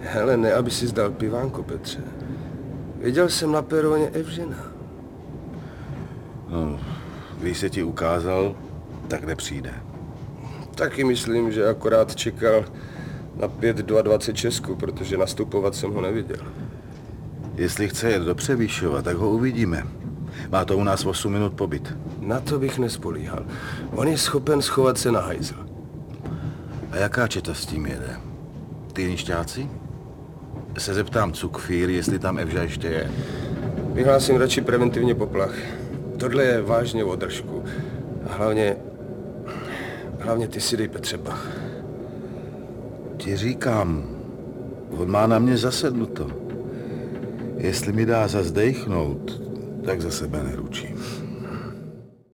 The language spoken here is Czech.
Hele, ne, aby si zdal pivánko, Petře. Viděl jsem na peroně Evžena. No, když se ti ukázal, tak nepřijde. Taky myslím, že akorát čekal na 5:22 Česku, protože nastupovat jsem ho neviděl. Jestli chce jet do Přemýšova, tak ho uvidíme. Má to u nás 8 minut pobyt. Na to bych nespolíhal. On je schopen schovat se na hajzl. A jaká četa s tím jede? Ty nišťáci? Se zeptám Cukfír, jestli tam Evža ještě je. Vyhlásím radši preventivně poplach. Tohle je vážně o držku. A hlavně ty si dej, Petře, bach. Ti říkám, on má na mě zasednuto. Jestli mi dá zazdejchnout, tak za sebe neručím.